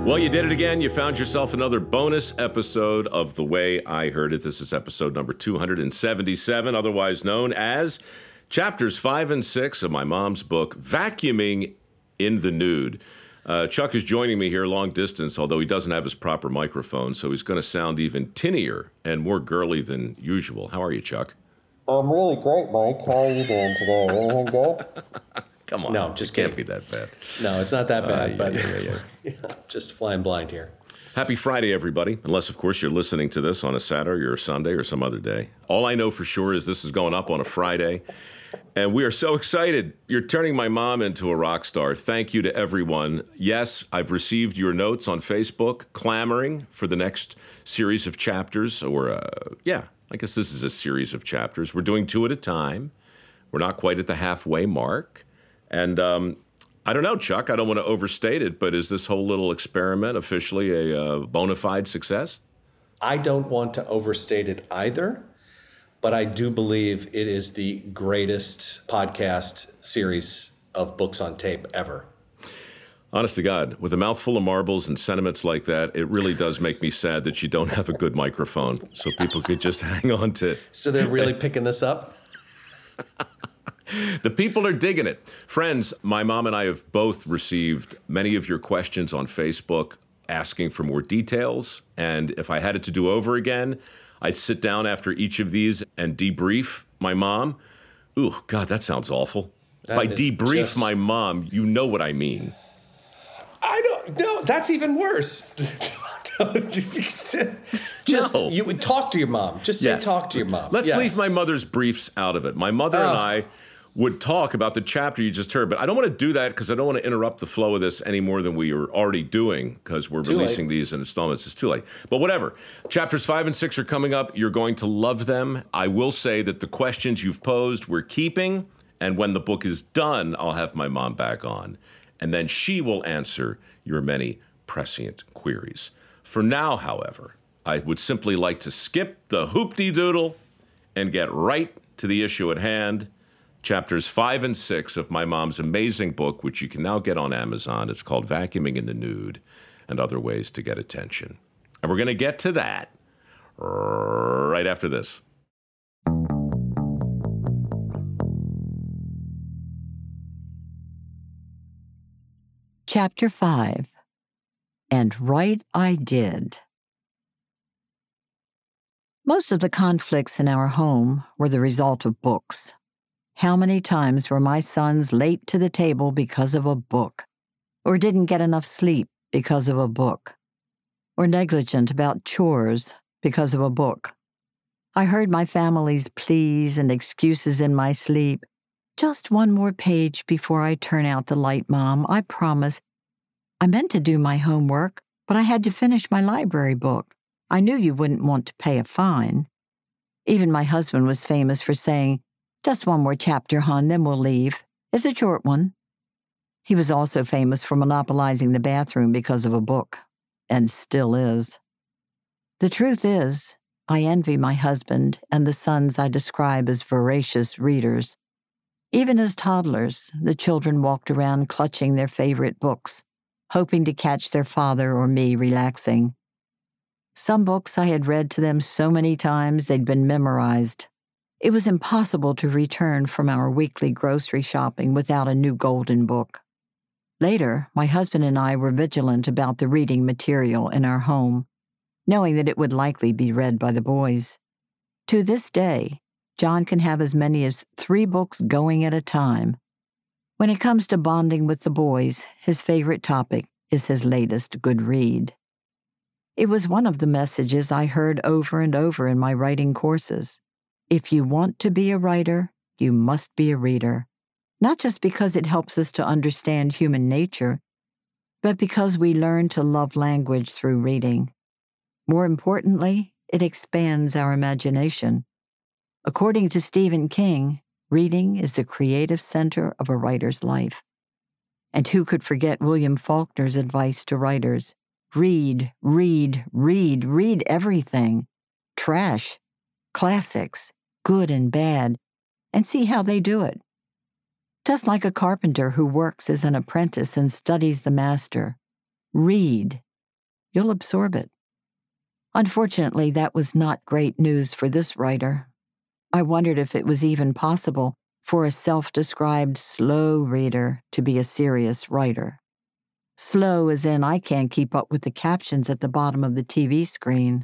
Well, you did it again. You found yourself another bonus episode of The Way I Heard It. This is episode number 277, otherwise known as Chapters 5 and 6 of my mom's book, Vacuuming in the Nude. Chuck is joining me here long distance, although he doesn't have his proper microphone, so he's going to sound even tinnier and more girly than usual. How are you, Chuck? I'm really great, Mike. How are you doing today? Anything good? Come on. No, just can't be that bad. No, it's not that bad, but yeah. Just flying blind here. Happy Friday, everybody. Unless, of course, you're listening to this on a Saturday or a Sunday or some other day. All I know for sure is this is going up on a Friday. And we are so excited. You're turning my mom into a rock star. Thank you to everyone. Yes, I've received your notes on Facebook clamoring for the next series of chapters. I guess this is a series of chapters. We're doing 2 at a time. We're not quite at the halfway mark. And I don't know, Chuck, I don't want to overstate it, but is this whole little experiment officially a bona fide success? I don't want to overstate it either, but I do believe it is the greatest podcast series of books on tape ever. Honest to God, with a mouthful of marbles and sentiments like that, it really does make me sad that you don't have a good microphone so people could just hang on to it. So they're really picking this up? The people are digging it. Friends, my mom and I have both received many of your questions on Facebook asking for more details. And if I had it to do over again, I'd sit down after each of these and debrief my mom. Ooh, God, that sounds awful. By debrief my mom, you know what I mean. I don't know. That's even worse. You would talk to your mom. Just say talk to your mom. Let's leave my mother's briefs out of it. My mother and I would talk about the chapter you just heard, but I don't want to do that because I don't want to interrupt the flow of this any more than we are already doing because we're releasing these in installments. It's too late. But whatever. Chapters 5 and 6 are coming up. You're going to love them. I will say that the questions you've posed we're keeping, and when the book is done, I'll have my mom back on. And then she will answer your many prescient queries. For now, however, I would simply like to skip the hoop-de-doodle and get right to the issue at hand. Chapters 5 and 6 of my mom's amazing book, which you can now get on Amazon. It's called Vacuuming in the Nude and Other Ways to Get Attention. And we're going to get to that right after this. Chapter 5. And Right I Did. Most of the conflicts in our home were the result of books. How many times were my sons late to the table because of a book, or didn't get enough sleep because of a book, or negligent about chores because of a book? I heard my family's pleas and excuses in my sleep. Just one more page before I turn out the light, Mom, I promise. I meant to do my homework, but I had to finish my library book. I knew you wouldn't want to pay a fine. Even my husband was famous for saying, "Just one more chapter, hon, then we'll leave. It's a short one." He was also famous for monopolizing the bathroom because of a book, and still is. The truth is, I envy my husband and the sons I describe as voracious readers. Even as toddlers, the children walked around clutching their favorite books, hoping to catch their father or me relaxing. Some books I had read to them so many times they'd been memorized. It was impossible to return from our weekly grocery shopping without a new golden book. Later, my husband and I were vigilant about the reading material in our home, knowing that it would likely be read by the boys. To this day, John can have as many as 3 books going at a time. When it comes to bonding with the boys, his favorite topic is his latest good read. It was one of the messages I heard over and over in my writing courses. If you want to be a writer, you must be a reader, not just because it helps us to understand human nature, but because we learn to love language through reading. More importantly, it expands our imagination. According to Stephen King, reading is the creative center of a writer's life. And who could forget William Faulkner's advice to writers? Read, read, read, read everything. Trash, classics, good and bad, and see how they do it. Just like a carpenter who works as an apprentice and studies the master, read you'll absorb it. Unfortunately, that was not great news for this writer. I wondered if it was even possible for a self-described slow reader to be a serious writer. Slow as in I can't keep up with the captions at the bottom of the TV screen.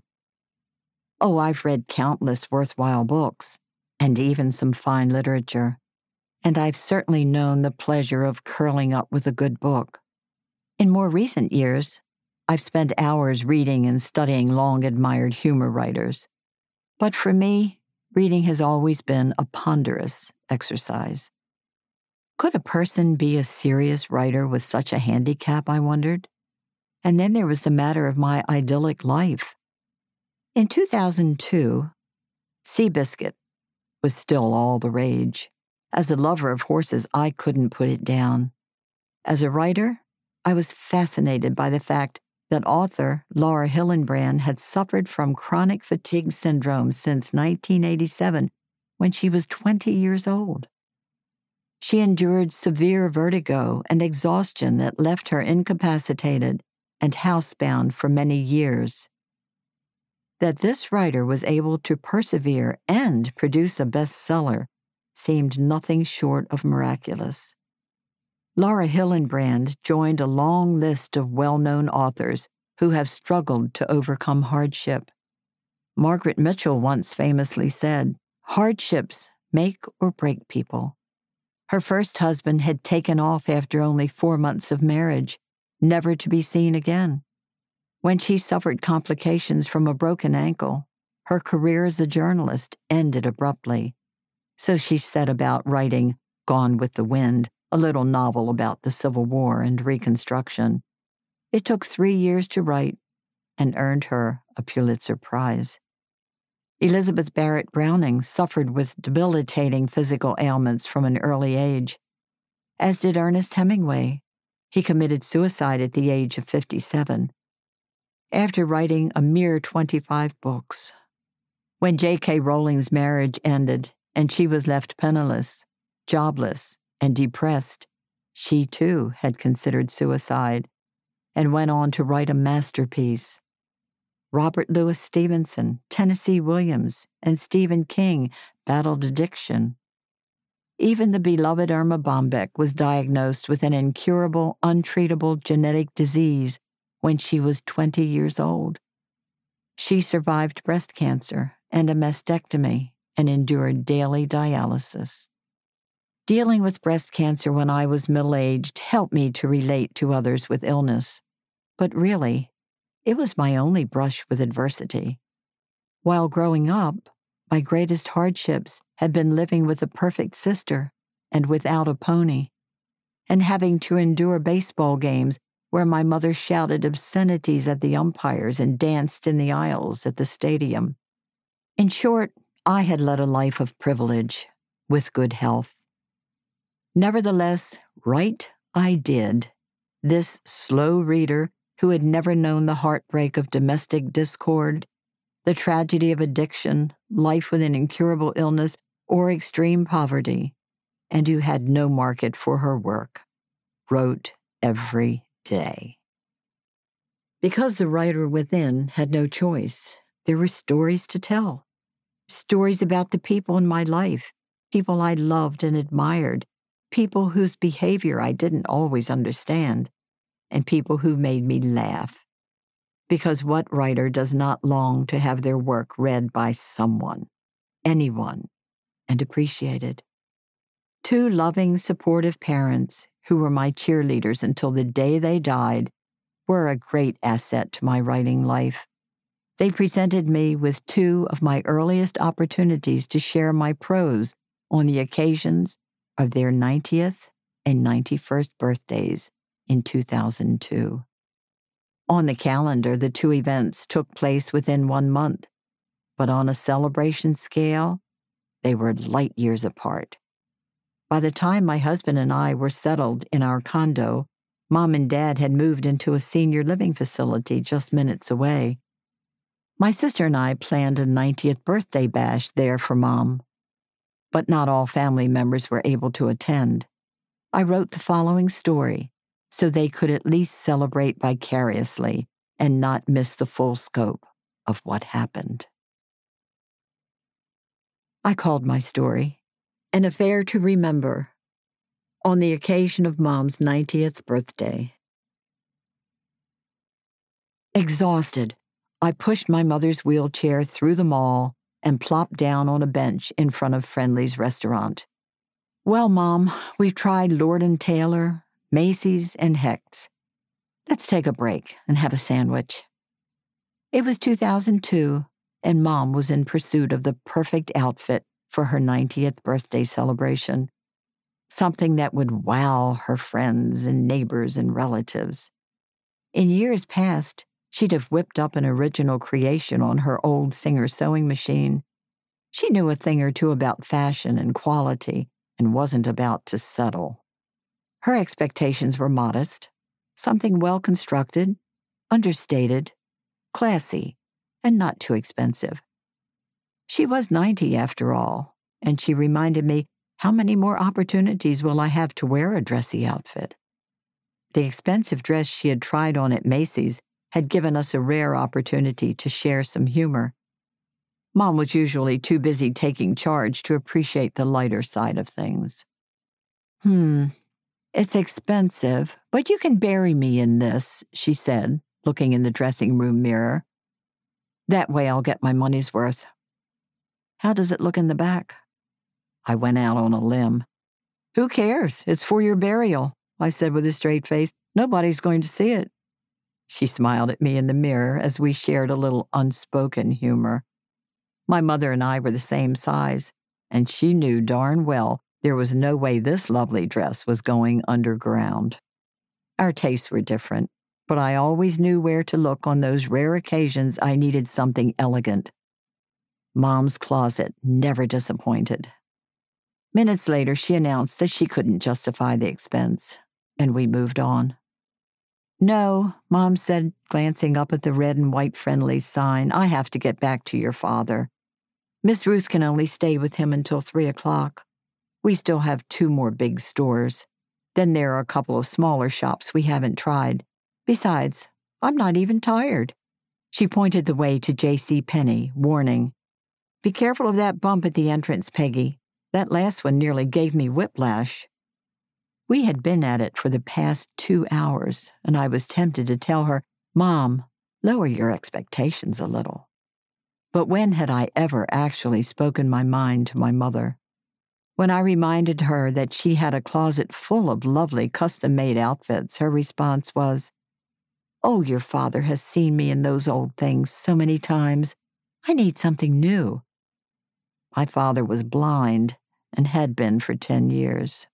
Oh, I've read countless worthwhile books, and even some fine literature, and I've certainly known the pleasure of curling up with a good book. In more recent years, I've spent hours reading and studying long-admired humor writers. But for me, reading has always been a ponderous exercise. Could a person be a serious writer with such a handicap, I wondered? And then there was the matter of my idyllic life. In 2002, Seabiscuit was still all the rage. As a lover of horses, I couldn't put it down. As a writer, I was fascinated by the fact that author Laura Hillenbrand had suffered from chronic fatigue syndrome since 1987, when she was 20 years old. She endured severe vertigo and exhaustion that left her incapacitated and housebound for many years. That this writer was able to persevere and produce a bestseller seemed nothing short of miraculous. Laura Hillenbrand joined a long list of well-known authors who have struggled to overcome hardship. Margaret Mitchell once famously said, "Hardships make or break people." Her first husband had taken off after only 4 months of marriage, never to be seen again. When she suffered complications from a broken ankle, her career as a journalist ended abruptly. So she set about writing Gone with the Wind, a little novel about the Civil War and Reconstruction. It took 3 years to write and earned her a Pulitzer Prize. Elizabeth Barrett Browning suffered with debilitating physical ailments from an early age, as did Ernest Hemingway. He committed suicide at the age of 57, after writing a mere 25 books. When J.K. Rowling's marriage ended and she was left penniless, jobless, and depressed, she too had considered suicide and went on to write a masterpiece. Robert Louis Stevenson, Tennessee Williams, and Stephen King battled addiction. Even the beloved Irma Bombeck was diagnosed with an incurable, untreatable genetic disease when she was 20 years old. She survived breast cancer and a mastectomy and endured daily dialysis. Dealing with breast cancer when I was middle-aged helped me to relate to others with illness. But really, it was my only brush with adversity. While growing up, my greatest hardships had been living with a perfect sister and without a pony, and having to endure baseball games where my mother shouted obscenities at the umpires and danced in the aisles at the stadium. In short, I had led a life of privilege, with good health. Nevertheless, write I did. This slow reader who had never known the heartbreak of domestic discord, the tragedy of addiction, life with an incurable illness, or extreme poverty, and who had no market for her work, wrote every day. Because the writer within had no choice, there were stories to tell. Stories about the people in my life, people I loved and admired, people whose behavior I didn't always understand, and people who made me laugh. Because what writer does not long to have their work read by someone, anyone, and appreciated? 2 loving, supportive parents who were my cheerleaders until the day they died were a great asset to my writing life. They presented me with 2 of my earliest opportunities to share my prose on the occasions of their 90th and 91st birthdays in 2002. On the calendar, the 2 events took place within 1 month, but on a celebration scale, they were light years apart. By the time my husband and I were settled in our condo, Mom and Dad had moved into a senior living facility just minutes away. My sister and I planned a 90th birthday bash there for Mom, but not all family members were able to attend. I wrote the following story so they could at least celebrate vicariously and not miss the full scope of what happened. I called my story An Affair to Remember on the occasion of Mom's 90th birthday. Exhausted, I pushed my mother's wheelchair through the mall and plopped down on a bench in front of Friendly's restaurant. Well, Mom, we've tried Lord & Taylor, Macy's, and Hecht's. Let's take a break and have a sandwich. It was 2002, and Mom was in pursuit of the perfect outfit for her 90th birthday celebration. Something that would wow her friends and neighbors and relatives. In years past, she'd have whipped up an original creation on her old Singer sewing machine. She knew a thing or two about fashion and quality and wasn't about to settle. Her expectations were modest, something well-constructed, understated, classy, and not too expensive. She was 90 after all, and she reminded me, how many more opportunities will I have to wear a dressy outfit? The expensive dress she had tried on at Macy's had given us a rare opportunity to share some humor. Mom was usually too busy taking charge to appreciate the lighter side of things. It's expensive, but you can bury me in this, she said, looking in the dressing room mirror. That way I'll get my money's worth. How does it look in the back? I went out on a limb. Who cares? It's for your burial, I said with a straight face. Nobody's going to see it. She smiled at me in the mirror as we shared a little unspoken humor. My mother and I were the same size, and she knew darn well there was no way this lovely dress was going underground. Our tastes were different, but I always knew where to look on those rare occasions I needed something elegant. Mom's closet never disappointed. Minutes later, she announced that she couldn't justify the expense, and we moved on. No, Mom said, glancing up at the red and white Friendly sign, I have to get back to your father. Miss Ruth can only stay with him until 3 o'clock. We still have 2 more big stores. Then there are a couple of smaller shops we haven't tried. Besides, I'm not even tired. She pointed the way to J.C. Penney, warning, Be careful of that bump at the entrance, Peggy. That last one nearly gave me whiplash. We had been at it for the past 2 hours, and I was tempted to tell her, Mom, lower your expectations a little. But when had I ever actually spoken my mind to my mother? When I reminded her that she had a closet full of lovely custom-made outfits, her response was, Oh, your father has seen me in those old things so many times. I need something new. My father was blind and had been for 10 years.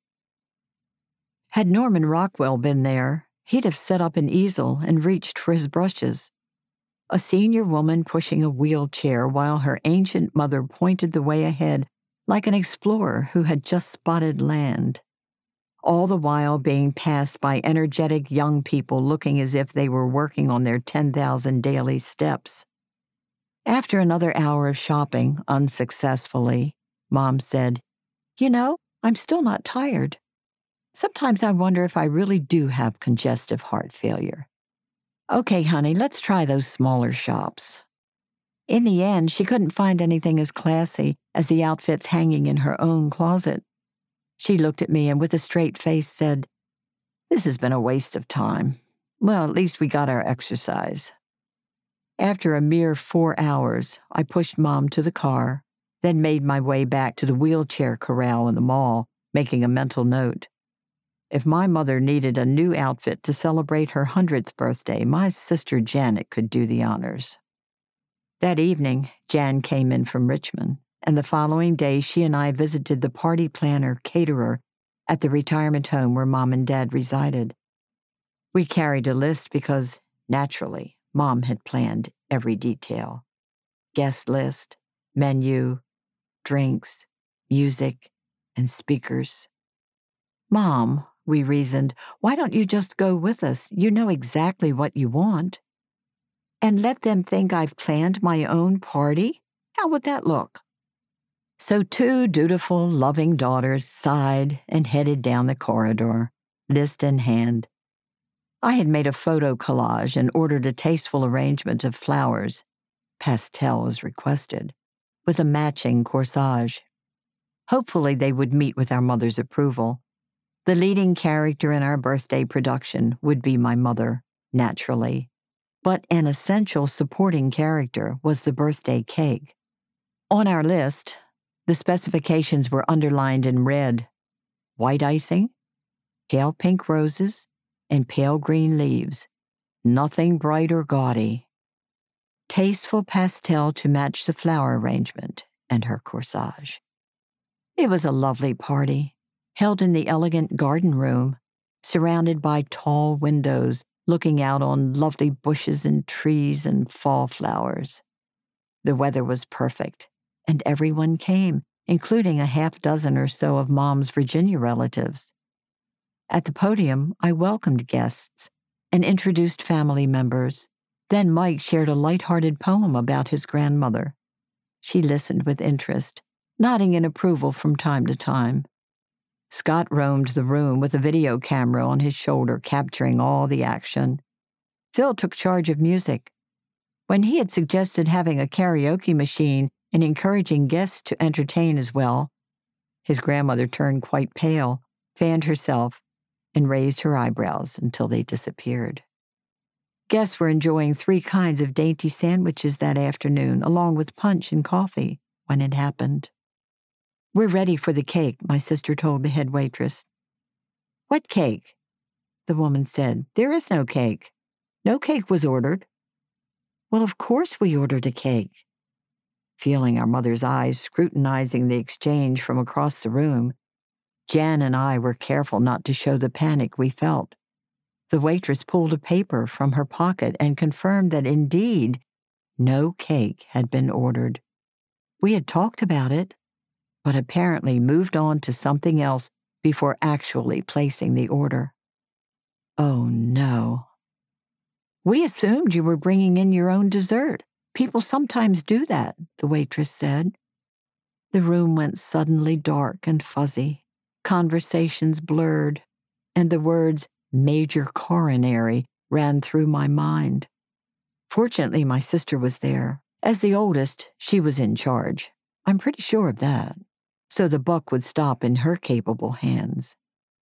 Had Norman Rockwell been there, he'd have set up an easel and reached for his brushes. A senior woman pushing a wheelchair while her ancient mother pointed the way ahead like an explorer who had just spotted land, all the while being passed by energetic young people looking as if they were working on their 10,000 daily steps. After another hour of shopping, unsuccessfully, Mom said, You know, I'm still not tired. Sometimes I wonder if I really do have congestive heart failure. Okay, honey, let's try those smaller shops. In the end, she couldn't find anything as classy as the outfits hanging in her own closet. She looked at me and with a straight face said, This has been a waste of time. Well, at least we got our exercise. After a mere 4 hours, I pushed Mom to the car, then made my way back to the wheelchair corral in the mall, making a mental note. If my mother needed a new outfit to celebrate her 100th birthday, my sister Janet could do the honors. That evening, Jan came in from Richmond, and the following day she and I visited the party planner caterer at the retirement home where Mom and Dad resided. We carried a list because, naturally, Mom had planned every detail. Guest list, menu, drinks, music, and speakers. Mom, we reasoned, why don't you just go with us? You know exactly what you want. And let them think I've planned my own party? How would that look? So 2 dutiful, loving daughters sighed and headed down the corridor, list in hand. I had made a photo collage and ordered a tasteful arrangement of flowers, pastel as requested, with a matching corsage. Hopefully they would meet with our mother's approval. The leading character in our birthday production would be my mother, naturally. But an essential supporting character was the birthday cake. On our list, the specifications were underlined in red: white icing, pale pink roses, and pale green leaves. Nothing bright or gaudy. Tasteful pastel to match the flower arrangement and her corsage. It was a lovely party, held in the elegant garden room, surrounded by tall windows looking out on lovely bushes and trees and fall flowers. The weather was perfect, and everyone came, including a half dozen or so of Mom's Virginia relatives. At the podium, I welcomed guests and introduced family members. Then Mike shared a light-hearted poem about his grandmother. She listened with interest, nodding in approval from time to time. Scott roamed the room with a video camera on his shoulder, capturing all the action. Phil took charge of music. When he had suggested having a karaoke machine and encouraging guests to entertain as well, his grandmother turned quite pale, fanned herself, and raised her eyebrows until they disappeared. Guests were enjoying 3 kinds of dainty sandwiches that afternoon, along with punch and coffee, when it happened. "We're ready for the cake," my sister told the head waitress. "What cake?" the woman said. "There is no cake. No cake was ordered." "Well, of course we ordered a cake." Feeling our mother's eyes scrutinizing the exchange from across the room, Jan and I were careful not to show the panic we felt. The waitress pulled a paper from her pocket and confirmed that indeed no cake had been ordered. We had talked about it, but apparently moved on to something else before actually placing the order. Oh no. "We assumed you were bringing in your own dessert. People sometimes do that," the waitress said. The room went suddenly dark and fuzzy. Conversations blurred, and the words "major coronary" ran through my mind. Fortunately, my sister was there. As the oldest, she was in charge. I'm pretty sure of that. So the buck would stop in her capable hands.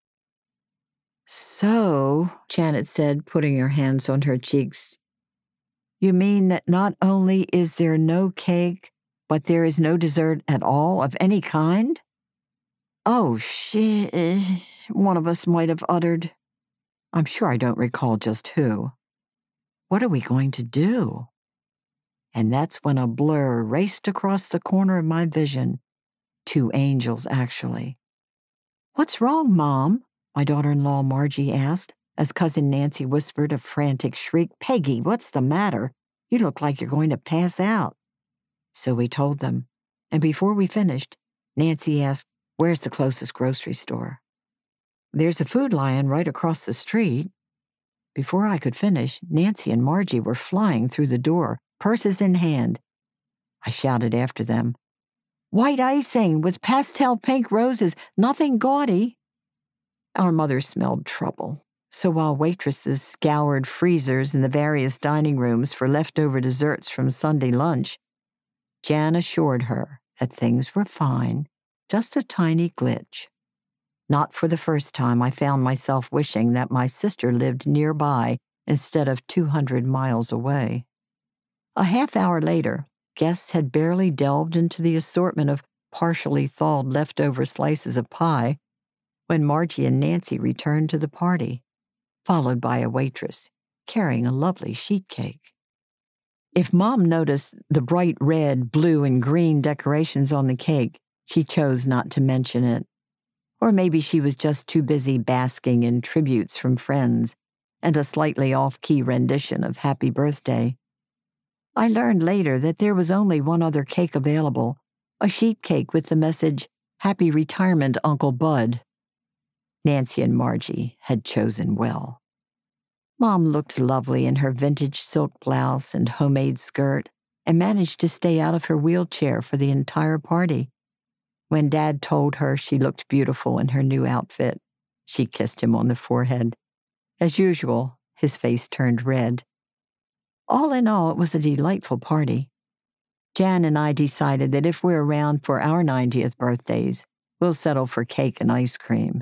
"So," Janet said, putting her hands on her cheeks, "you mean that not only is there no cake, but there is no dessert at all of any kind?" "Oh, shit," one of us might have uttered. I'm sure I don't recall just who. "What are we going to do?" And that's when a blur raced across the corner of my vision. 2 angels, actually. "What's wrong, Mom?" my daughter-in-law Margie asked, as Cousin Nancy whispered a frantic shriek. "Peggy, what's the matter? You look like you're going to pass out." So we told them, and before we finished, Nancy asked, "Where's the closest grocery store?" "There's a Food Lion right across the street." Before I could finish, Nancy and Margie were flying through the door, purses in hand. I shouted after them, "White icing with pastel pink roses, nothing gaudy." Our mother smelled trouble, so while waitresses scoured freezers in the various dining rooms for leftover desserts from Sunday lunch, Jan assured her that things were fine, just a tiny glitch. Not for the first time, I found myself wishing that my sister lived nearby instead of 200 miles away. A half hour later, guests had barely delved into the assortment of partially thawed leftover slices of pie when Margie and Nancy returned to the party, followed by a waitress carrying a lovely sheet cake. If Mom noticed the bright red, blue, and green decorations on the cake, she chose not to mention it. Or maybe she was just too busy basking in tributes from friends and a slightly off-key rendition of Happy Birthday. I learned later that there was only one other cake available, a sheet cake with the message, "Happy Retirement, Uncle Bud." Nancy and Margie had chosen well. Mom looked lovely in her vintage silk blouse and homemade skirt and managed to stay out of her wheelchair for the entire party. When Dad told her she looked beautiful in her new outfit, she kissed him on the forehead. As usual, His face turned red. All in all, it was a delightful party. Jan and I decided that if we're around for our 90th birthdays, we'll settle for cake and ice cream.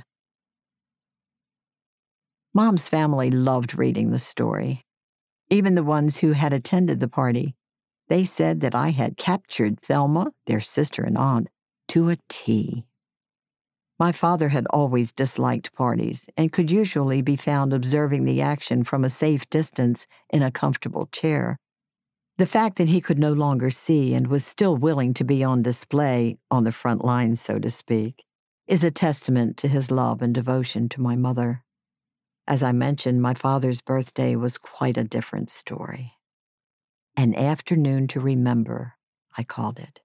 Mom's family loved reading the story. Even the ones who had attended the party. They said that I had captured Thelma, their sister and aunt, to a T. My father had always disliked parties and could usually be found observing the action from a safe distance in a comfortable chair. The fact that he could no longer see and was still willing to be on display, on the front lines, so to speak, is a testament to his love and devotion to my mother. As I mentioned, my father's birthday was quite a different story. An afternoon to remember, I called it.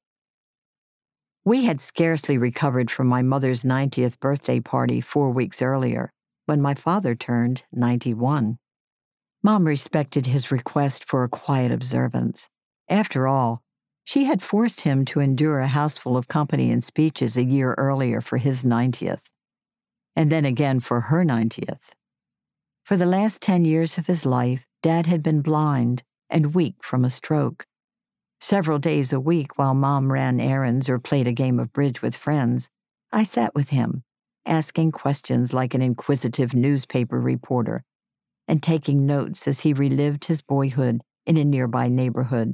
We had scarcely recovered from my mother's 90th birthday party 4 weeks earlier, when my father turned 91. Mom respected his request for a quiet observance. After all, she had forced him to endure a house full of company and speeches a year earlier for his 90th, and then again for her 90th. For the last 10 years of his life, Dad had been blind and weak from a stroke. Several days a week while Mom ran errands or played a game of bridge with friends, I sat with him, asking questions like an inquisitive newspaper reporter, and taking notes as he relived his boyhood in a nearby neighborhood.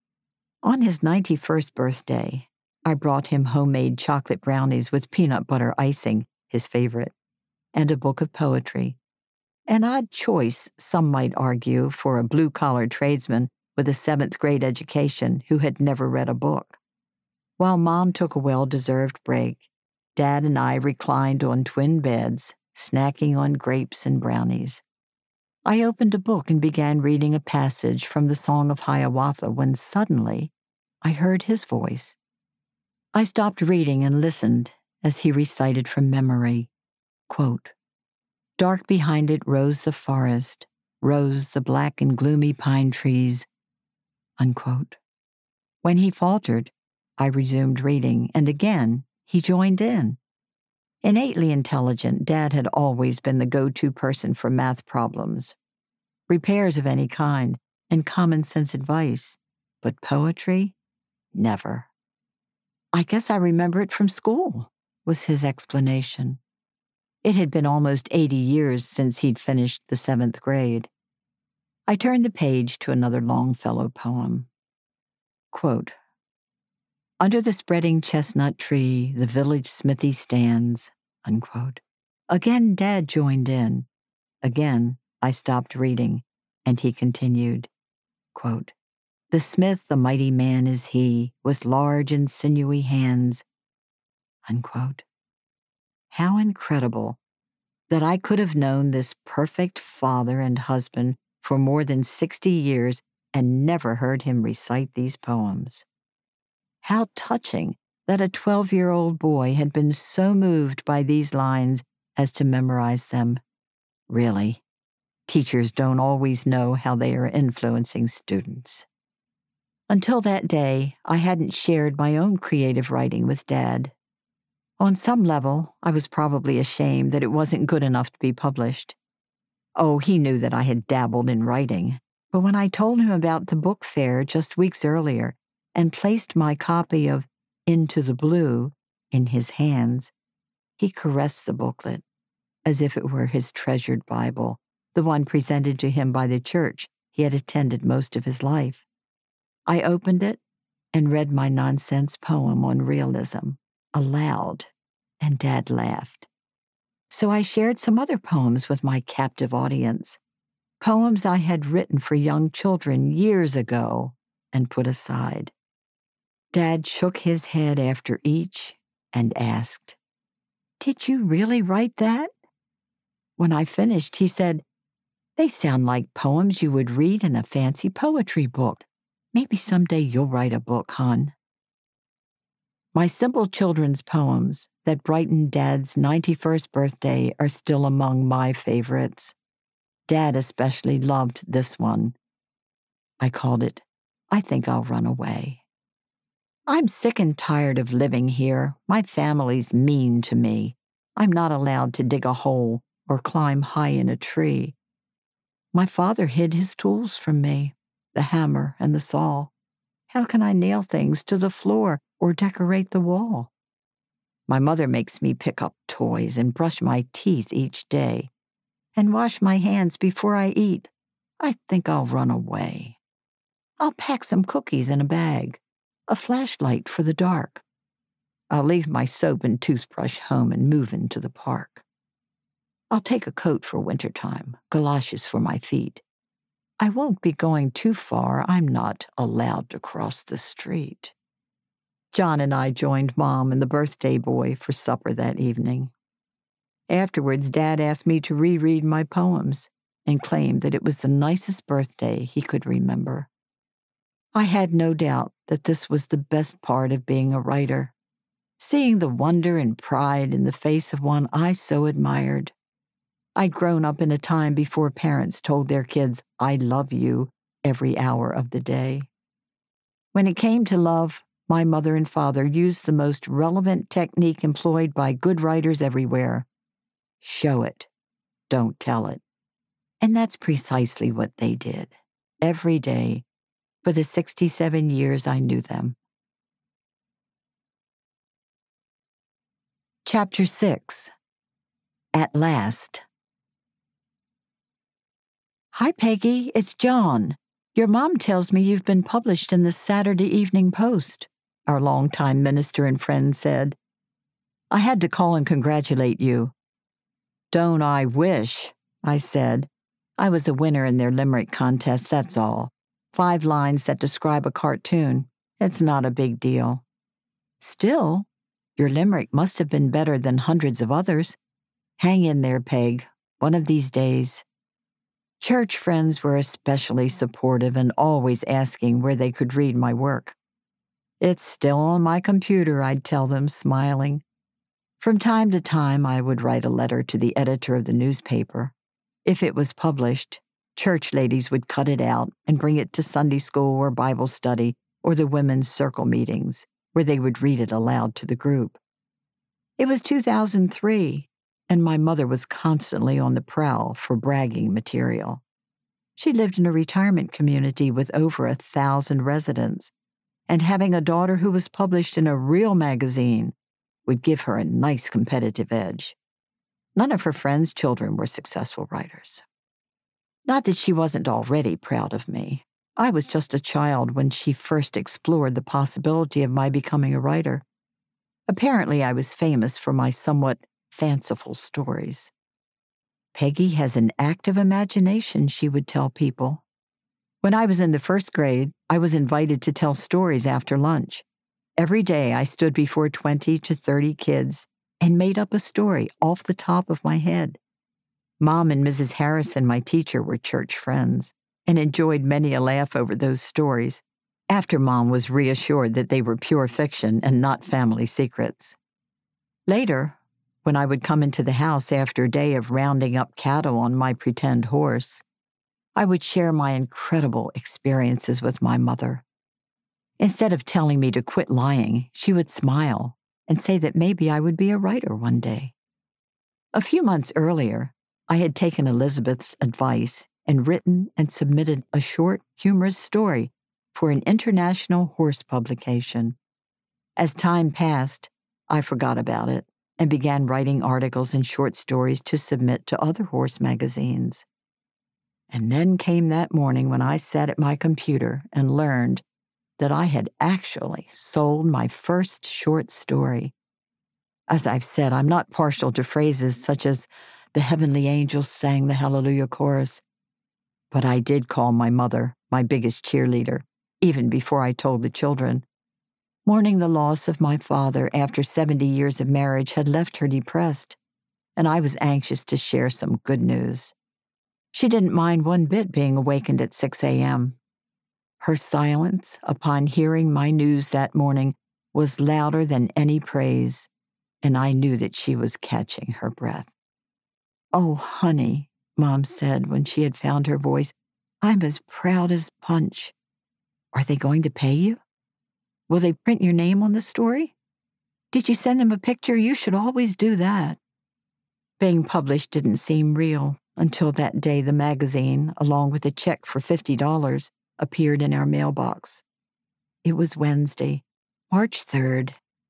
On his 91st birthday, I brought him homemade chocolate brownies with peanut butter icing, his favorite, and a book of poetry. An odd choice, some might argue, for a blue-collar tradesman with a 7th grade education who had never read a book. While Mom took a well-deserved break, Dad and I reclined on twin beds, snacking on grapes and brownies. I opened a book and began reading a passage from the Song of Hiawatha when suddenly I heard his voice. I stopped reading and listened as he recited from memory, quote, "Dark behind it rose the forest, rose the black and gloomy pine trees," unquote. When he faltered, I resumed reading, and again he joined in. Innately intelligent, Dad had always been the go-to person for math problems, repairs of any kind, and common sense advice. But poetry? Never. "I guess I remember it from school," was his explanation. It had been almost 80 years since he'd finished the 7th grade. I turned the page to another Longfellow poem. Quote, "Under the spreading chestnut tree, the village smithy stands," unquote. Again, Dad joined in. Again, I stopped reading, and he continued, quote, "The smith, a mighty man is he, with large and sinewy hands," unquote. How incredible that I could have known this perfect father and husband for more than 60 years and never heard him recite these poems. How touching that a 12-year-old boy had been so moved by these lines as to memorize them. Really, teachers don't always know how they are influencing students. Until that day, I hadn't shared my own creative writing with Dad. On some level, I was probably ashamed that it wasn't good enough to be published. Oh, he knew that I had dabbled in writing, but when I told him about the book fair just weeks earlier and placed my copy of Into the Blue in his hands, he caressed the booklet as if it were his treasured Bible, the one presented to him by the church he had attended most of his life. I opened it and read my nonsense poem on realism aloud, and Dad laughed. So I shared some other poems with my captive audience, poems I had written for young children years ago and put aside. Dad shook his head after each and asked, "Did you really write that?" When I finished, he said, "They sound like poems you would read in a fancy poetry book. Maybe someday you'll write a book, hon." My simple children's poems that brightened Dad's 91st birthday are still among my favorites. Dad especially loved this one. I called it, "I Think I'll Run Away." I'm sick and tired of living here. My family's mean to me. I'm not allowed to dig a hole or climb high in a tree. My father hid his tools from me, the hammer and the saw. How can I nail things to the floor or decorate the wall? My mother makes me pick up toys and brush my teeth each day and wash my hands before I eat. I think I'll run away. I'll pack some cookies in a bag, a flashlight for the dark. I'll leave my soap and toothbrush home and move into the park. I'll take a coat for wintertime, galoshes for my feet. I won't be going too far. I'm not allowed to cross the street. John and I joined Mom and the birthday boy for supper that evening. Afterwards, Dad asked me to reread my poems and claimed that it was the nicest birthday he could remember. I had no doubt that this was the best part of being a writer, seeing the wonder and pride in the face of one I so admired. I'd grown up in a time before parents told their kids, "I love you," every hour of the day. When it came to love, my mother and father used the most relevant technique employed by good writers everywhere. Show it, don't tell it. And that's precisely what they did, every day, for the 67 years I knew them. Chapter 6. At Last. Hi, Peggy, it's John. Your mom tells me you've been published in the Saturday Evening Post, our longtime minister and friend said. I had to call and congratulate you. Don't I wish, I said. I was a winner in their limerick contest, that's all. 5 lines that describe a cartoon. It's not a big deal. Still, your limerick must have been better than hundreds of others. Hang in there, Peg, one of these days. Church friends were especially supportive and always asking where they could read my work. It's still on my computer, I'd tell them, smiling. From time to time, I would write a letter to the editor of the newspaper. If it was published, church ladies would cut it out and bring it to Sunday school or Bible study or the women's circle meetings, where they would read it aloud to the group. It was 2003, and my mother was constantly on the prowl for bragging material. She lived in a retirement community with over 1,000 residents, and having a daughter who was published in a real magazine would give her a nice competitive edge. None of her friends' children were successful writers. Not that she wasn't already proud of me. I was just a child when she first explored the possibility of my becoming a writer. Apparently, I was famous for my somewhat fanciful stories. Peggy has an active imagination, she would tell people. When I was in the 1st grade, I was invited to tell stories after lunch. Every day, I stood before 20 to 30 kids and made up a story off the top of my head. Mom and Mrs. Harrison, my teacher, were church friends and enjoyed many a laugh over those stories after Mom was reassured that they were pure fiction and not family secrets. Later, when I would come into the house after a day of rounding up cattle on my pretend horse, I would share my incredible experiences with my mother. Instead of telling me to quit lying, she would smile and say that maybe I would be a writer one day. A few months earlier, I had taken Elizabeth's advice and written and submitted a short, humorous story for an international horse publication. As time passed, I forgot about it and began writing articles and short stories to submit to other horse magazines. And then came that morning when I sat at my computer and learned that I had actually sold my first short story. As I've said, I'm not partial to phrases such as the heavenly angels sang the Hallelujah chorus, but I did call my mother my biggest cheerleader, even before I told the children. Mourning the loss of my father after 70 years of marriage had left her depressed, and I was anxious to share some good news. She didn't mind one bit being awakened at 6 a.m. Her silence upon hearing my news that morning was louder than any praise, and I knew that she was catching her breath. "Oh, honey," Mom said when she had found her voice, "I'm as proud as punch. Are they going to pay you? Will they print your name on the story? Did you send them a picture? You should always do that." Being published didn't seem real, until that day the magazine, along with a check for $50, appeared in our mailbox. It was Wednesday, March 3rd,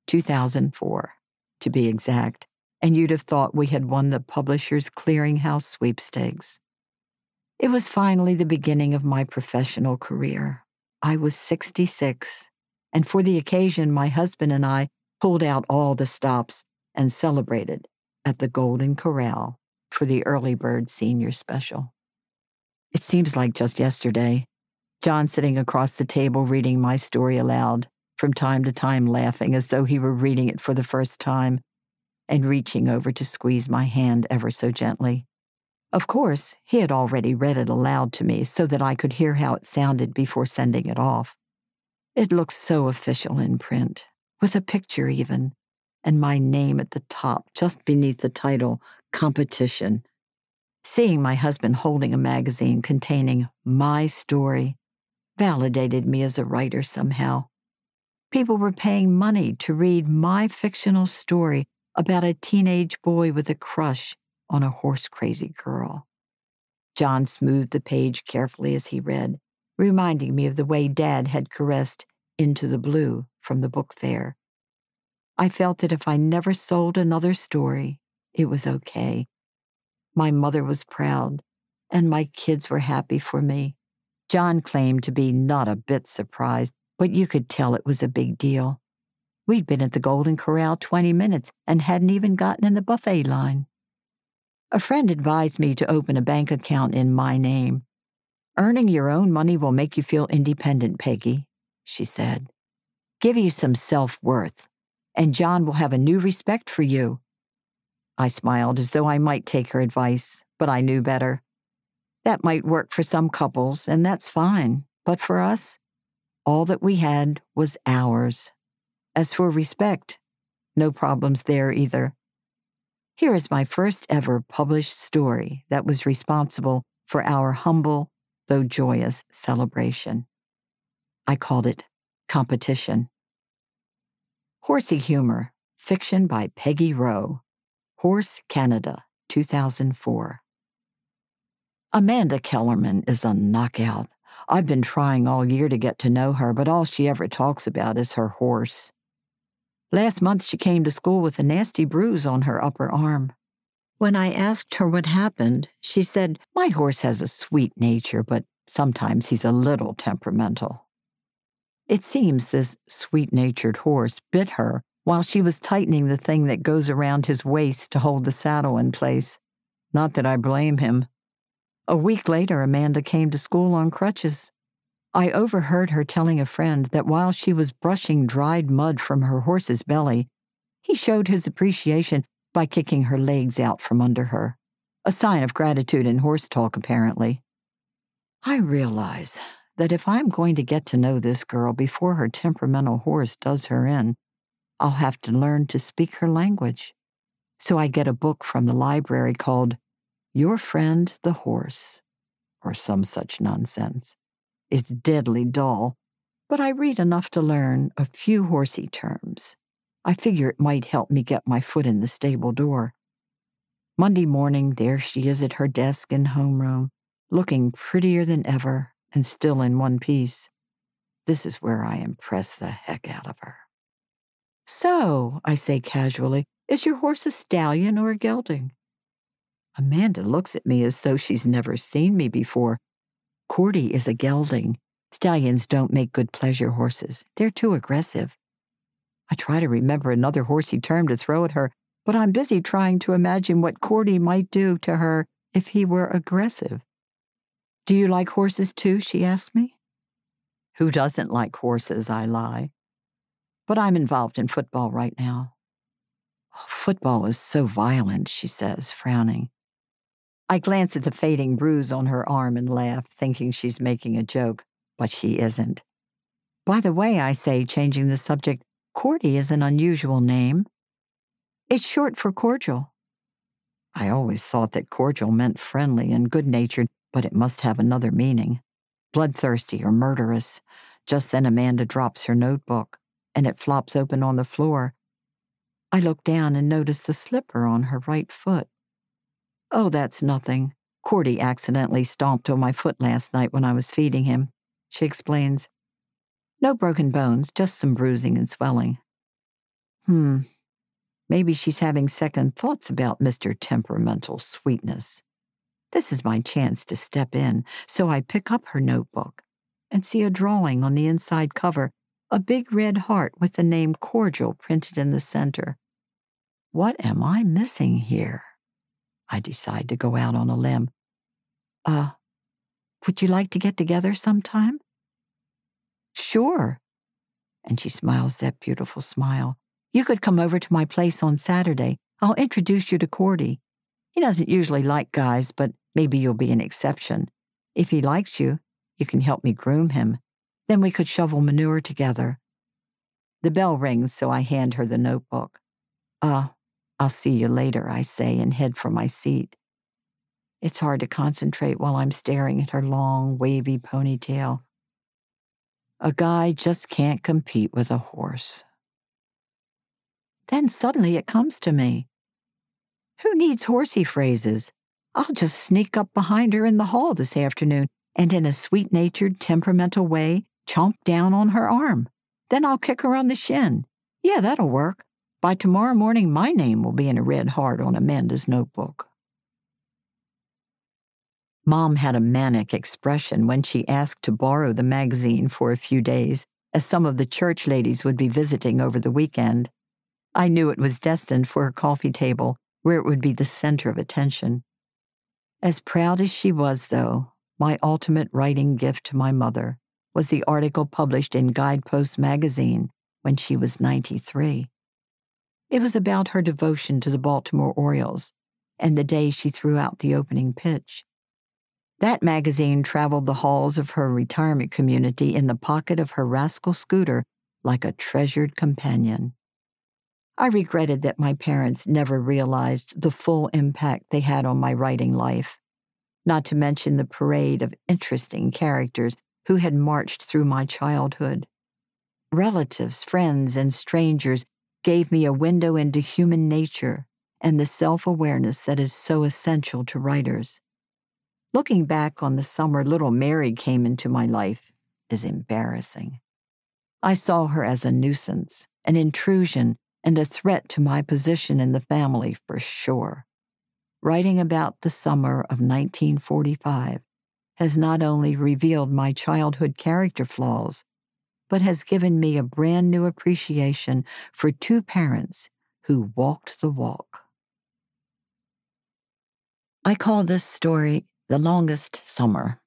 2004, to be exact, and you'd have thought we had won the Publishers Clearinghouse sweepstakes. It was finally the beginning of my professional career. I was 66, and for the occasion, my husband and I pulled out all the stops and celebrated at the Golden Corral for the Early Bird Senior Special. It seems like just yesterday, John sitting across the table reading my story aloud, from time to time laughing as though he were reading it for the first time, and reaching over to squeeze my hand ever so gently. Of course, he had already read it aloud to me so that I could hear how it sounded before sending it off. It looked so official in print, with a picture even, and my name at the top, just beneath the title, Competition. Seeing my husband holding a magazine containing my story validated me as a writer somehow. People were paying money to read my fictional story about a teenage boy with a crush on a horse-crazy girl. John smoothed the page carefully as he read, reminding me of the way Dad had caressed Into the Blue from the book fair. I felt that if I never sold another story, it was okay. My mother was proud, and my kids were happy for me. John claimed to be not a bit surprised, but you could tell it was a big deal. We'd been at the Golden Corral 20 minutes and hadn't even gotten in the buffet line. A friend advised me to open a bank account in my name. Earning your own money will make you feel independent, Peggy, she said. Give you some self-worth, and John will have a new respect for you. I smiled as though I might take her advice, but I knew better. That might work for some couples, and that's fine, but for us, all that we had was ours. As for respect, no problems there either. Here is my first ever published story that was responsible for our humble, though joyous, celebration. I called it Competition. Horsey Humor, fiction by Peggy Rowe. Horse Canada, 2004. Amanda Kellerman is a knockout. I've been trying all year to get to know her, but all she ever talks about is her horse. Last month she came to school with a nasty bruise on her upper arm. When I asked her what happened, she said, "My horse has a sweet nature, but sometimes he's a little temperamental." It seems this sweet-natured horse bit her while she was tightening the thing that goes around his waist to hold the saddle in place. Not that I blame him. A week later, Amanda came to school on crutches. I overheard her telling a friend that while she was brushing dried mud from her horse's belly, he showed his appreciation by kicking her legs out from under her, a sign of gratitude in horse talk, apparently. I realize that if I'm going to get to know this girl before her temperamental horse does her in, I'll have to learn to speak her language. So I get a book from the library called Your Friend the Horse, or some such nonsense. It's deadly dull, but I read enough to learn a few horsey terms. I figure it might help me get my foot in the stable door. Monday morning, there she is at her desk in homeroom, looking prettier than ever and still in one piece. This is where I impress the heck out of her. "So," I say casually, "is your horse a stallion or a gelding?" Amanda looks at me as though she's never seen me before. Cordy is a gelding. Stallions don't make good pleasure horses. They're too aggressive. I try to remember another horsey term to throw at her, but I'm busy trying to imagine what Cordy might do to her if he were aggressive. "Do you like horses too?" she asks me. Who doesn't like horses, I lie. But I'm involved in football right now. "Football is so violent," she says, frowning. I glance at the fading bruise on her arm and laugh, thinking she's making a joke, but she isn't. "By the way," I say, changing the subject, "Cordy is an unusual name. It's short for cordial." I always thought that cordial meant friendly and good-natured, but it must have another meaning. Bloodthirsty or murderous. Just then Amanda drops her notebook, and it flops open on the floor. I look down and notice the slipper on her right foot. "Oh, that's nothing," Cordy accidentally stomped on my foot last night when I was feeding him, she explains. No broken bones, just some bruising and swelling. Maybe she's having second thoughts about Mr. Temperamental Sweetness. This is my chance to step in, so I pick up her notebook and see a drawing on the inside cover, a big red heart with the name Cordial printed in the center. What am I missing here? I decide to go out on a limb. Would you like to get together sometime? Sure. And she smiles that beautiful smile. You could come over to my place on Saturday. I'll introduce you to Cordy. He doesn't usually like guys, but maybe you'll be an exception. If he likes you, you can help me groom him. Then we could shovel manure together. The bell rings, so I hand her the notebook. I'll see you later, I say, and head for my seat. It's hard to concentrate while I'm staring at her long, wavy ponytail. A guy just can't compete with a horse. Then suddenly it comes to me. Who needs horsey phrases? I'll just sneak up behind her in the hall this afternoon and in a sweet-natured, temperamental way, chomp down on her arm. Then I'll kick her on the shin. Yeah, that'll work. By tomorrow morning, my name will be in a red heart on Amanda's notebook. Mom had a manic expression when she asked to borrow the magazine for a few days, as some of the church ladies would be visiting over the weekend. I knew it was destined for her coffee table, where it would be the center of attention. As proud as she was, though, my ultimate writing gift to my mother was the article published in Guidepost magazine when she was 93. It was about her devotion to the Baltimore Orioles and the day she threw out the opening pitch. That magazine traveled the halls of her retirement community in the pocket of her rascal scooter like a treasured companion. I regretted that my parents never realized the full impact they had on my writing life, not to mention the parade of interesting characters who had marched through my childhood. Relatives, friends, and strangers gave me a window into human nature and the self-awareness that is so essential to writers. Looking back on the summer little Mary came into my life is embarrassing. I saw her as a nuisance, an intrusion, and a threat to my position in the family for sure. Writing about the summer of 1945 has not only revealed my childhood character flaws, but has given me a brand new appreciation for two parents who walked the walk. I call this story The Longest Summer.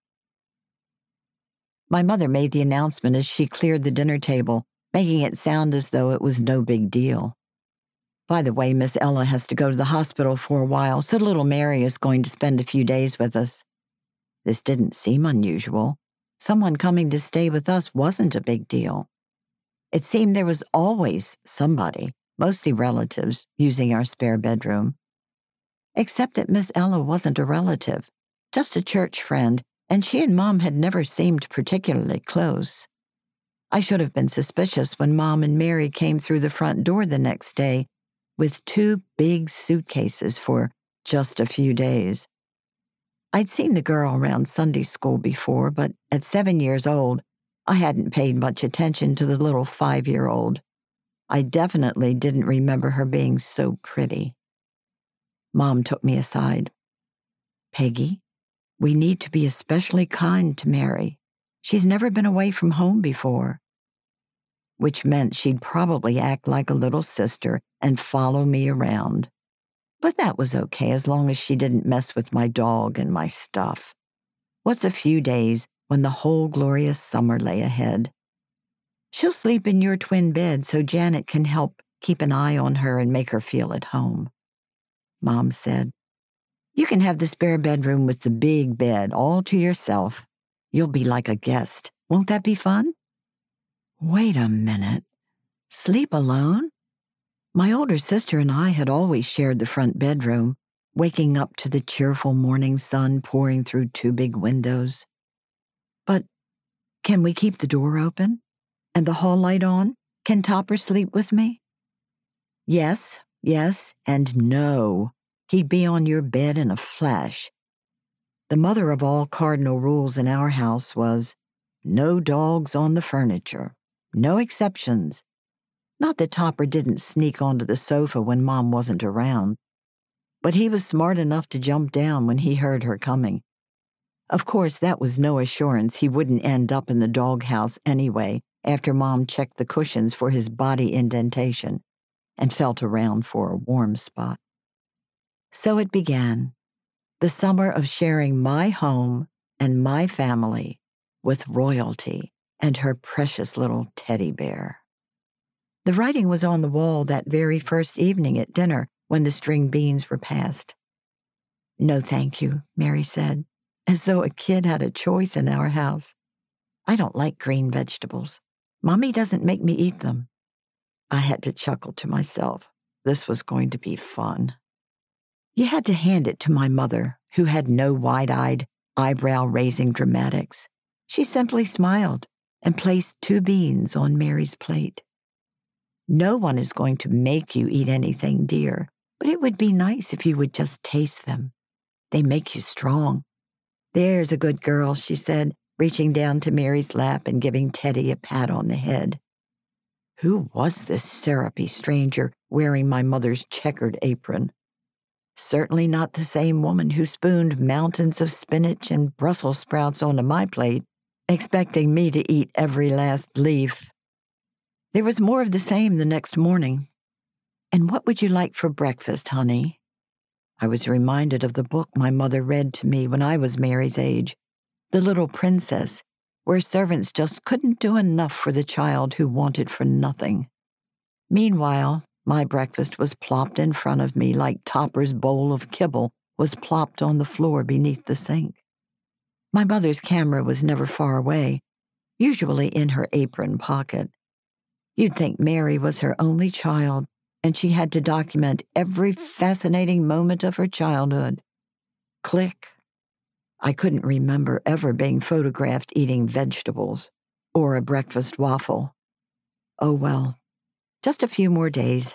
My mother made the announcement as she cleared the dinner table, making it sound as though it was no big deal. By the way, Miss Ella has to go to the hospital for a while, so little Mary is going to spend a few days with us. This didn't seem unusual. Someone coming to stay with us wasn't a big deal. It seemed there was always somebody, mostly relatives, using our spare bedroom. Except that Miss Ella wasn't a relative, just a church friend, and she and Mom had never seemed particularly close. I should have been suspicious when Mom and Mary came through the front door the next day with two big suitcases for just a few days. I'd seen the girl around Sunday school before, but at 7 years old, I hadn't paid much attention to the little 5-year-old. I definitely didn't remember her being so pretty. Mom took me aside. Peggy, we need to be especially kind to Mary. She's never been away from home before. Which meant she'd probably act like a little sister and follow me around. But that was okay as long as she didn't mess with my dog and my stuff. What's a few days when the whole glorious summer lay ahead? She'll sleep in your twin bed so Janet can help keep an eye on her and make her feel at home. Mom said, you can have the spare bedroom with the big bed all to yourself. You'll be like a guest. Won't that be fun? Wait a minute. Sleep alone? My older sister and I had always shared the front bedroom, waking up to the cheerful morning sun pouring through two big windows. But can we keep the door open? And the hall light on? Can Topper sleep with me? Yes, and no. He'd be on your bed in a flash. The mother of all cardinal rules in our house was no dogs on the furniture, no exceptions. Not that Topper didn't sneak onto the sofa when Mom wasn't around, but he was smart enough to jump down when he heard her coming. Of course, that was no assurance he wouldn't end up in the doghouse anyway after Mom checked the cushions for his body indentation and felt around for a warm spot. So it began, the summer of sharing my home and my family with royalty and her precious little teddy bear. The writing was on the wall that very first evening at dinner when the string beans were passed. "No, thank you," Mary said, as though a kid had a choice in our house. "I don't like green vegetables. Mommy doesn't make me eat them." I had to chuckle to myself. This was going to be fun. You had to hand it to my mother, who had no wide-eyed, eyebrow-raising dramatics. She simply smiled and placed 2 beans on Mary's plate. "No one is going to make you eat anything, dear, but it would be nice if you would just taste them. They make you strong." "There's a good girl," she said, reaching down to Mary's lap and giving Teddy a pat on the head. Who was this syrupy stranger wearing my mother's checkered apron? Certainly not the same woman who spooned mountains of spinach and Brussels sprouts onto my plate, expecting me to eat every last leaf. There was more of the same the next morning. "And what would you like for breakfast, honey?" I was reminded of the book my mother read to me when I was Mary's age, The Little Princess, where servants just couldn't do enough for the child who wanted for nothing. Meanwhile, my breakfast was plopped in front of me like Topper's bowl of kibble was plopped on the floor beneath the sink. My mother's camera was never far away, usually in her apron pocket. You'd think Mary was her only child, and she had to document every fascinating moment of her childhood. Click. I couldn't remember ever being photographed eating vegetables or a breakfast waffle. Oh well, just a few more days.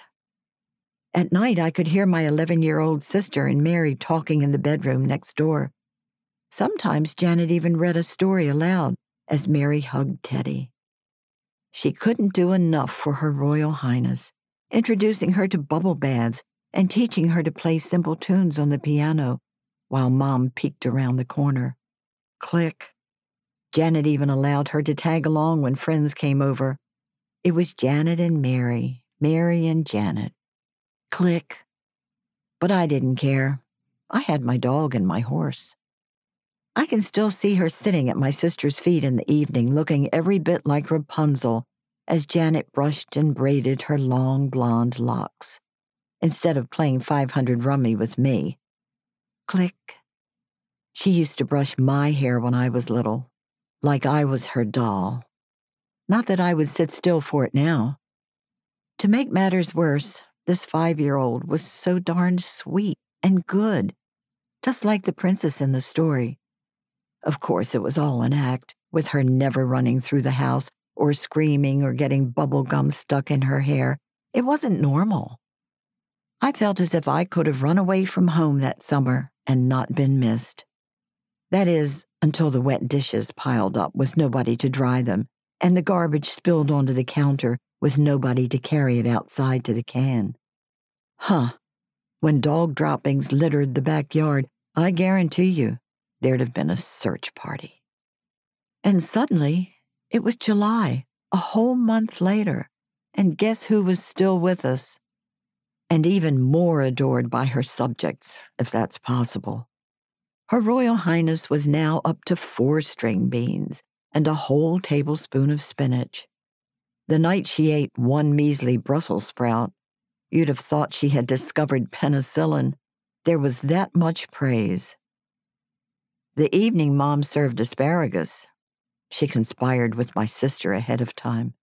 At night, I could hear my 11-year-old sister and Mary talking in the bedroom next door. Sometimes Janet even read a story aloud as Mary hugged Teddy. She couldn't do enough for Her Royal Highness, introducing her to bubble baths and teaching her to play simple tunes on the piano, while Mom peeked around the corner. Click. Janet even allowed her to tag along when friends came over. It was Janet and Mary, Mary and Janet. Click. But I didn't care. I had my dog and my horse. I can still see her sitting at my sister's feet in the evening, looking every bit like Rapunzel as Janet brushed and braided her long blonde locks, instead of playing 500 rummy with me. Click. She used to brush my hair when I was little, like I was her doll. Not that I would sit still for it now. To make matters worse, this 5-year-old was so darned sweet and good, just like the princess in the story. Of course, it was all an act, with her never running through the house or screaming or getting bubble gum stuck in her hair. It wasn't normal. I felt as if I could have run away from home that summer and not been missed. That is, until the wet dishes piled up with nobody to dry them, and the garbage spilled onto the counter with nobody to carry it outside to the can. When dog droppings littered the backyard, I guarantee you, there'd have been a search party. And suddenly, it was July, a whole month later, and guess who was still with us? And even more adored by her subjects, if that's possible. Her Royal Highness was now up to 4 string beans and a whole tablespoon of spinach. The night she ate 1 measly Brussels sprout, you'd have thought she had discovered penicillin. There was that much praise. The evening Mom served asparagus. She conspired with my sister ahead of time.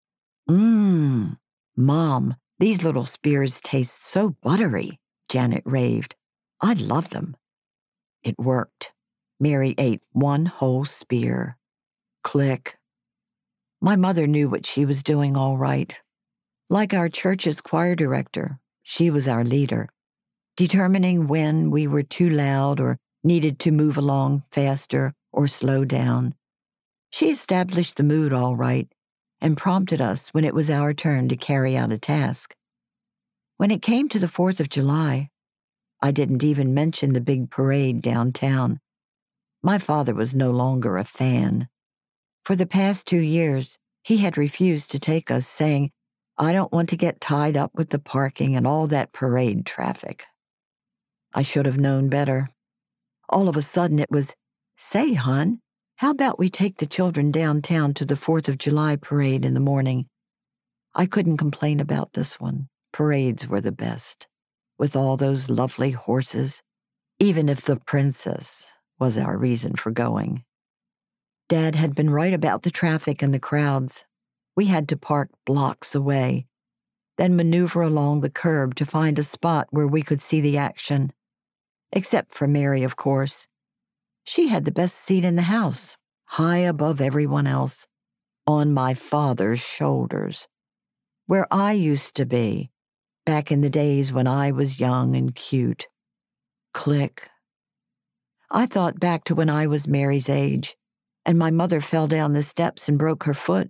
Mom, these little spears taste so buttery, Janet raved. I'd love them. It worked. Mary ate 1 whole spear. Click. My mother knew what she was doing all right. Like our church's choir director, she was our leader, determining when we were too loud or needed to move along faster or slow down. She established the mood all right and prompted us when it was our turn to carry out a task. When it came to the 4th of July, I didn't even mention the big parade downtown. My father was no longer a fan. For the past 2 years, he had refused to take us, saying, "I don't want to get tied up with the parking and all that parade traffic." I should have known better. All of a sudden it was, "Say, hon, how about we take the children downtown to the 4th of July parade in the morning?" I couldn't complain about this one. Parades were the best, with all those lovely horses, even if the princess was our reason for going. Dad had been right about the traffic and the crowds. We had to park blocks away, then maneuver along the curb to find a spot where we could see the action. Except for Mary, of course. She had the best seat in the house, high above everyone else, on my father's shoulders, where I used to be, back in the days when I was young and cute. Click. I thought back to when I was Mary's age, and my mother fell down the steps and broke her foot.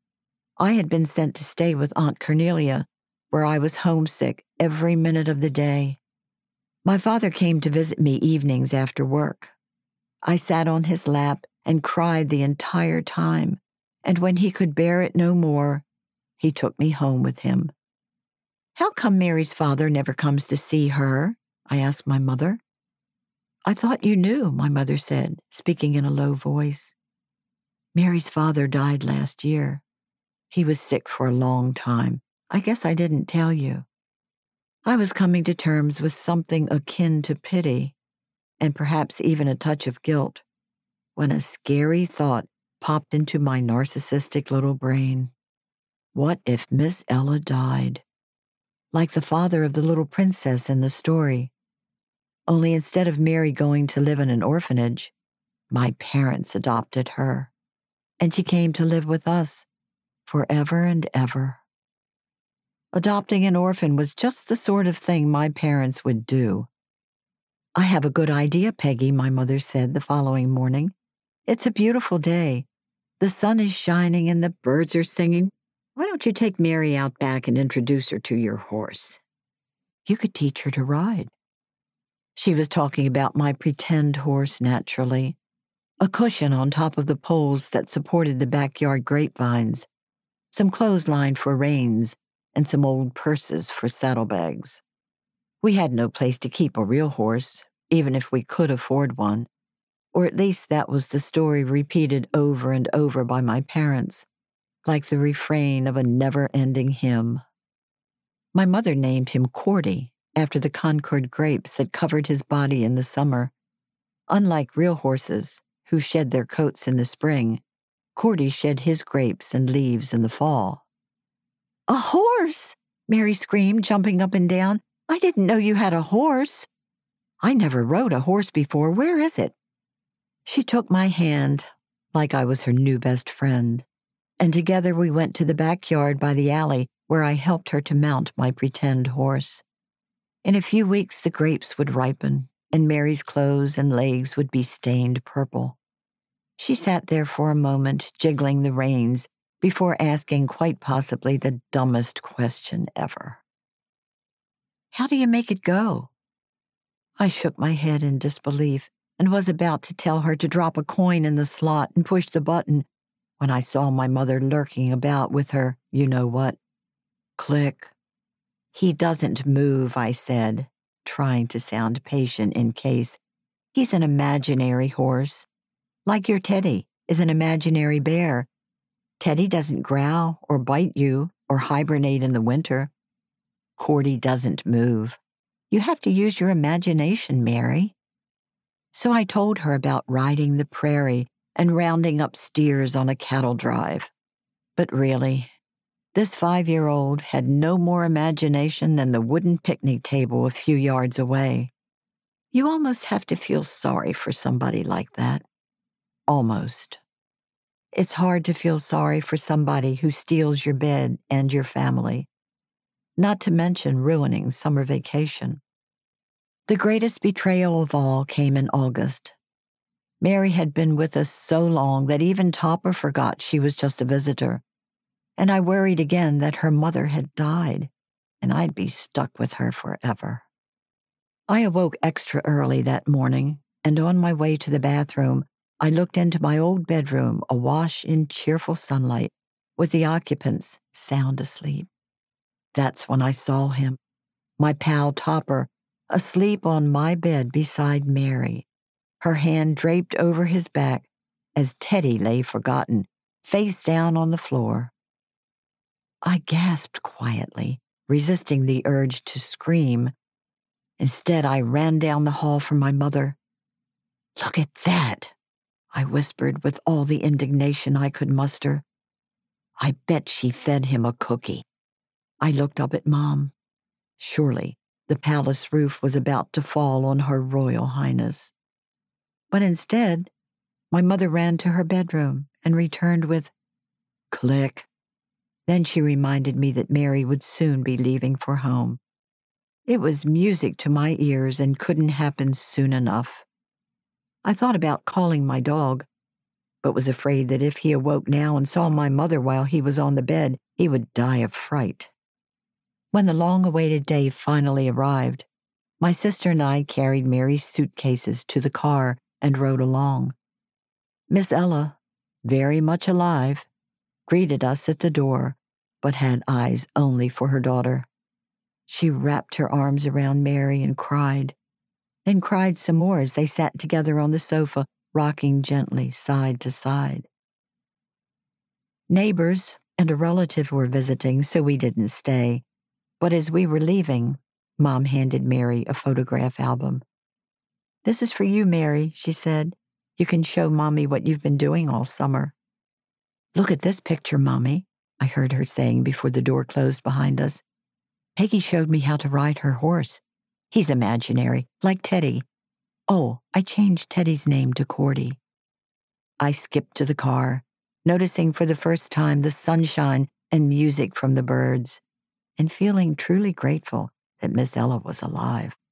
I had been sent to stay with Aunt Cornelia, where I was homesick every minute of the day. My father came to visit me evenings after work. I sat on his lap and cried the entire time, and when he could bear it no more, he took me home with him. "How come Mary's father never comes to see her?" I asked my mother. "I thought you knew," my mother said, speaking in a low voice. "Mary's father died last year. He was sick for a long time. I guess I didn't tell you." I was coming to terms with something akin to pity, and perhaps even a touch of guilt, when a scary thought popped into my narcissistic little brain. What if Miss Ella died? Like the father of the little princess in the story. Only instead of Mary going to live in an orphanage, my parents adopted her, and she came to live with us forever and ever. Adopting an orphan was just the sort of thing my parents would do. "I have a good idea, Peggy," my mother said the following morning. "It's a beautiful day. The sun is shining and the birds are singing. Why don't you take Mary out back and introduce her to your horse? You could teach her to ride." She was talking about my pretend horse, naturally. A cushion on top of the poles that supported the backyard grapevines, some clothesline for reins, and some old purses for saddlebags. We had no place to keep a real horse, even if we could afford one, or at least that was the story repeated over and over by my parents, like the refrain of a never-ending hymn. My mother named him Cordy, after the Concord grapes that covered his body in the summer. Unlike real horses, who shed their coats in the spring, Cordy shed his grapes and leaves in the fall. "A horse!" Mary screamed, jumping up and down. "I didn't know you had a horse." "I never rode a horse before. Where is it?" She took my hand, like I was her new best friend, and together we went to the backyard by the alley where I helped her to mount my pretend horse. In a few weeks the grapes would ripen, and Mary's clothes and legs would be stained purple. She sat there for a moment, jiggling the reins, before asking quite possibly the dumbest question ever. "How do you make it go?" I shook my head in disbelief and was about to tell her to drop a coin in the slot and push the button when I saw my mother lurking about with her you-know-what. Click. "He doesn't move," I said, trying to sound patient in case. "He's an imaginary horse, like your Teddy is an imaginary bear. Teddy doesn't growl or bite you or hibernate in the winter. Cordy doesn't move. You have to use your imagination, Mary." So I told her about riding the prairie and rounding up steers on a cattle drive. But really, this 5-year-old had no more imagination than the wooden picnic table a few yards away. You almost have to feel sorry for somebody like that. Almost. It's hard to feel sorry for somebody who steals your bed and your family, not to mention ruining summer vacation. The greatest betrayal of all came in August. Mary had been with us so long that even Topper forgot she was just a visitor, and I worried again that her mother had died, and I'd be stuck with her forever. I awoke extra early that morning, and on my way to the bathroom, I looked into my old bedroom awash in cheerful sunlight, with the occupants sound asleep. That's when I saw him, my pal Topper, asleep on my bed beside Mary, her hand draped over his back as Teddy lay forgotten, face down on the floor. I gasped quietly, resisting the urge to scream. Instead, I ran down the hall for my mother. "Look at that," I whispered with all the indignation I could muster. "I bet she fed him a cookie." I looked up at Mom. Surely, the palace roof was about to fall on Her Royal Highness. But instead, my mother ran to her bedroom and returned with, "Click." Then she reminded me that Mary would soon be leaving for home. It was music to my ears and couldn't happen soon enough. I thought about calling my dog, but was afraid that if he awoke now and saw my mother while he was on the bed, he would die of fright. When the long-awaited day finally arrived, my sister and I carried Mary's suitcases to the car and rode along. Miss Ella, very much alive, greeted us at the door, but had eyes only for her daughter. She wrapped her arms around Mary and cried, then cried some more as they sat together on the sofa, rocking gently side to side. Neighbors and a relative were visiting, so we didn't stay. But as we were leaving, Mom handed Mary a photograph album. "This is for you, Mary," she said. "You can show Mommy what you've been doing all summer." "Look at this picture, Mommy," I heard her saying before the door closed behind us. "Peggy showed me how to ride her horse. He's imaginary, like Teddy. Oh, I changed Teddy's name to Cordy." I skipped to the car, noticing for the first time the sunshine and music from the birds, and feeling truly grateful that Miss Ella was alive.